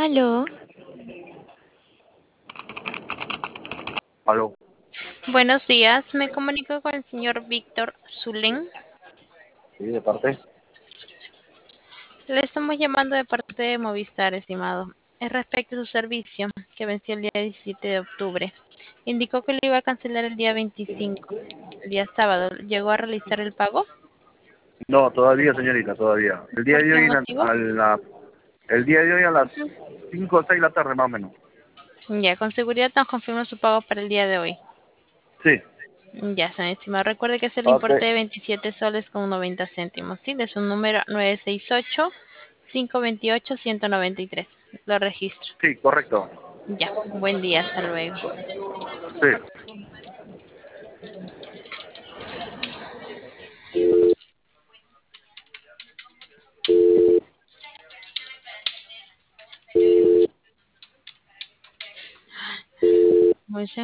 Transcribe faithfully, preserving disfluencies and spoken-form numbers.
Aló, Aló, buenos días. Me comunico con el señor Víctor Zulén. sí, de parte. Le estamos llamando de parte de Movistar, estimado. Es respecto a su servicio, que venció el día diecisiete de octubre. Indicó que lo iba a cancelar el día veinticinco, el día sábado. ¿Llegó a realizar el pago? No, todavía, señorita, todavía. El día ¿Por de qué hoy, a motivo? a la, el día de hoy a las cinco o seis de la tarde, más o menos. Ya, con seguridad nos confirma su pago para el día de hoy. Sí, Ya, señor estimado. Recuerde que es el ok, importe de veintisiete soles con noventa céntimos. Sí, de su número nueve seis ocho, cinco dos ocho, uno nueve tres. Lo registro. sí, correcto. Ya, buen día, hasta luego. Sí. Muy